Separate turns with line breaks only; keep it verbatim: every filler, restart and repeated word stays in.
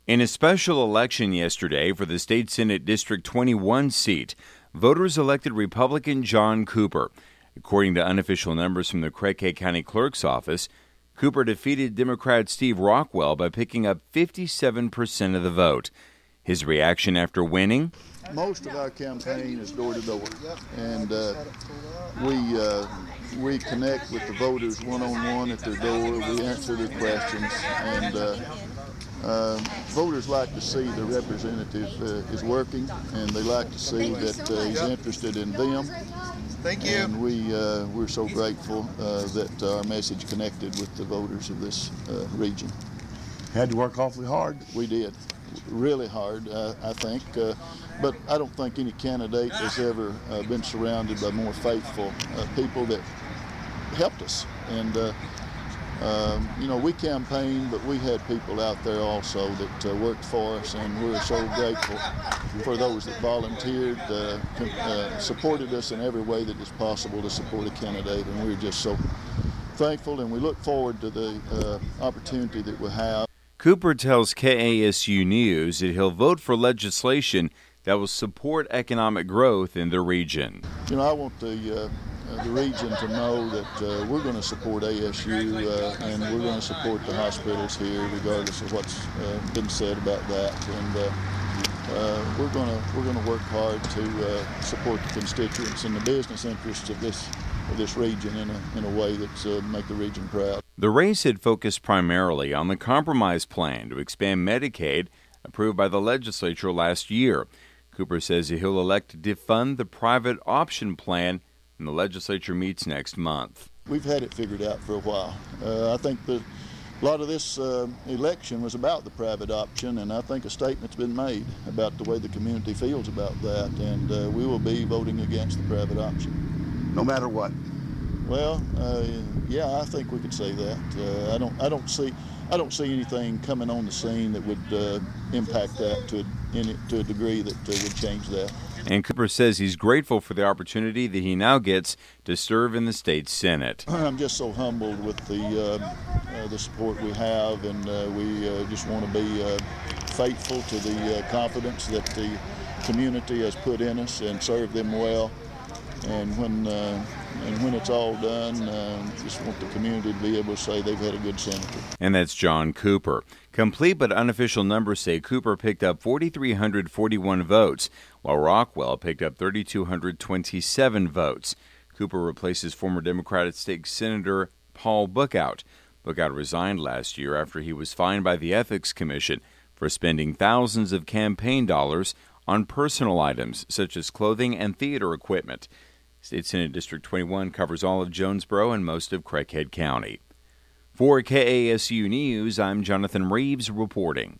In a special election yesterday for the State Senate District twenty-one seat, voters elected Republican John Cooper. According to unofficial numbers from the Craighead County Clerk's office, Cooper defeated Democrat Steve Rockwell by picking up fifty-seven percent of the vote. His reaction after winning?
Most of our campaign is door to door, and uh, we uh, we connect with the voters one-on-one at their door. We answer their questions, and uh, uh, voters like to see the representative uh, is working, and they like to see that uh, he's interested in them.
Thank you.
And we, uh, we're so grateful uh, that our message connected with the voters of this uh, region.
Had to work awfully hard.
We did. Really hard, uh, I think. Uh, but I don't think any candidate has ever uh, been surrounded by more faithful uh, people that helped us. And, uh, um, you know, we campaigned, but we had people out there also that uh, worked for us, and we're so grateful for those that volunteered, uh, uh, supported us in every way that is possible to support a candidate, and we're just so thankful, and we look forward to the uh, opportunity that we'll have.
Cooper tells K A S U News that he'll vote for legislation that will support economic growth in the region.
You know, I want the uh, uh, the region to know that uh, we're going to support A S U uh, and we're going to support the hospitals here, regardless of what's uh, been said about that. And uh, uh, we're going to we're going to work hard to uh, support the constituents and the business interests of this of this region in a in a way that's uh, make the region proud.
The race had focused primarily on the compromise plan to expand Medicaid approved by the legislature last year. Cooper says he'll elect to defund the private option plan when the legislature meets next month.
We've had it figured out for a while. Uh, I think that a lot of this uh, election was about the private option, and I think a statement's been made about the way the community feels about that, and uh, we will be voting against the private option.
No matter what.
Well, uh, yeah, I think we could say that. Uh, I don't, I don't see, I don't see anything coming on the scene that would uh, impact that to a, in, to a degree that uh, would change that.
And Cooper says he's grateful for the opportunity that he now gets to serve in the state Senate.
I'm just so humbled with the uh, uh, the support we have, and uh, we uh, just want to be uh, faithful to the uh, confidence that the community has put in us and serve them well. And when uh, and when it's all done, uh, just want the community to be able to say they've had a good senator.
And that's John Cooper. Complete but unofficial numbers say Cooper picked up four thousand three hundred forty-one votes, while Rockwell picked up three thousand two hundred twenty-seven votes. Cooper replaces former Democratic State Senator Paul Bookout. Bookout resigned last year after he was fined by the Ethics Commission for spending thousands of campaign dollars on personal items such as clothing and theater equipment. State Senate District twenty-one covers all of Jonesboro and most of Craighead County. For K A S U News, I'm Jonathan Reeves reporting.